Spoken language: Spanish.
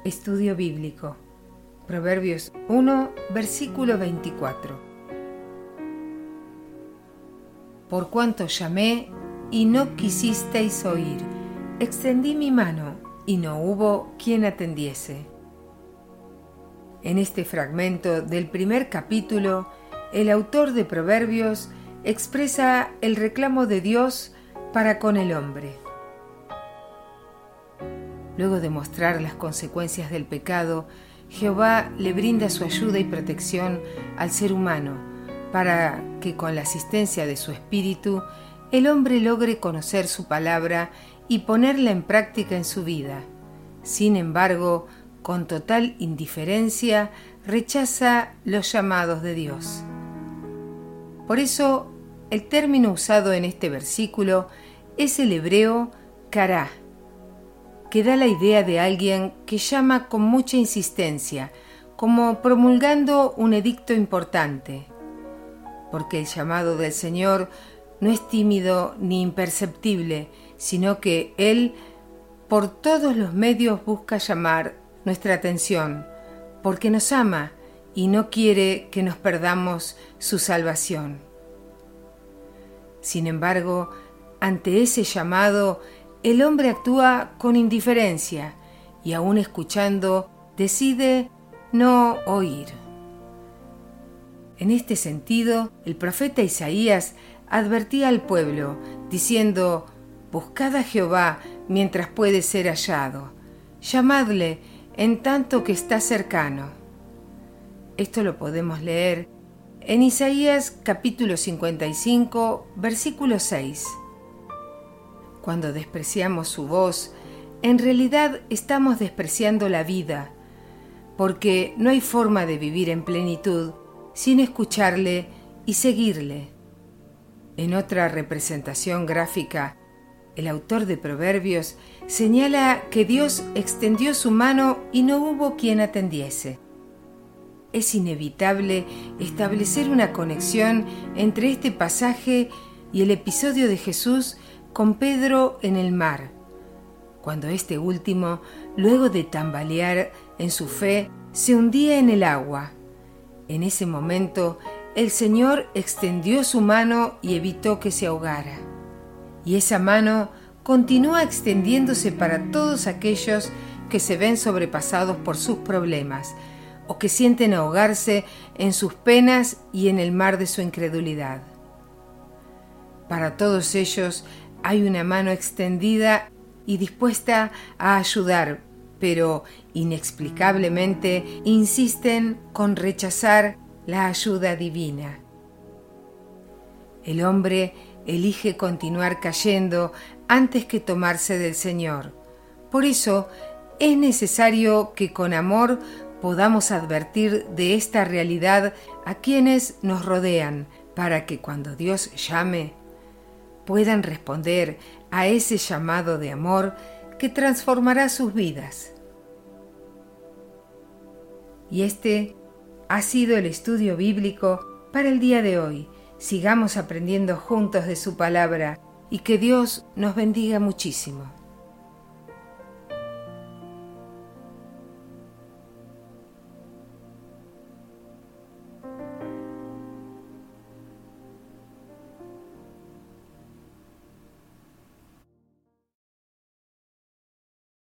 Estudio bíblico. Proverbios 1, versículo 24. Por cuanto llamé y no quisisteis oír, extendí mi mano y no hubo quien atendiese. En este fragmento del primer capítulo, el autor de Proverbios expresa el reclamo de Dios para con el hombre. Luego de mostrar las consecuencias del pecado, Jehová le brinda su ayuda y protección al ser humano para que con la asistencia de su espíritu el hombre logre conocer su palabra y ponerla en práctica en su vida. Sin embargo, con total indiferencia, rechaza los llamados de Dios. Por eso, el término usado en este versículo es el hebreo kará, que da la idea de alguien que llama con mucha insistencia, como promulgando un edicto importante. Porque el llamado del Señor no es tímido ni imperceptible, sino que Él por todos los medios busca llamar nuestra atención, porque nos ama y no quiere que nos perdamos su salvación. Sin embargo, ante ese llamado, el hombre actúa con indiferencia y aún escuchando, decide no oír. En este sentido, el profeta Isaías advertía al pueblo, diciendo: «Buscad a Jehová mientras puede ser hallado, llamadle en tanto que está cercano». Esto lo podemos leer en Isaías capítulo 55, versículo 6. Cuando despreciamos su voz, en realidad estamos despreciando la vida, porque no hay forma de vivir en plenitud sin escucharle y seguirle. En otra representación gráfica, el autor de Proverbios señala que Dios extendió su mano y no hubo quien atendiese. Es inevitable establecer una conexión entre este pasaje y el episodio de Jesús con Pedro en el mar, cuando este último, luego de tambalear en su fe, se hundía en el agua. En ese momento, el Señor extendió su mano y evitó que se ahogara. Y esa mano continúa extendiéndose para todos aquellos que se ven sobrepasados por sus problemas o que sienten ahogarse en sus penas y en el mar de su incredulidad. Para todos ellos hay una mano extendida y dispuesta a ayudar, pero inexplicablemente insisten con rechazar la ayuda divina. El hombre elige continuar cayendo antes que tomarse del Señor. Por eso es necesario que con amor podamos advertir de esta realidad a quienes nos rodean, para que cuando Dios llame, puedan responder a ese llamado de amor que transformará sus vidas. Y este ha sido el estudio bíblico para el día de hoy. Sigamos aprendiendo juntos de su palabra y que Dios nos bendiga muchísimo.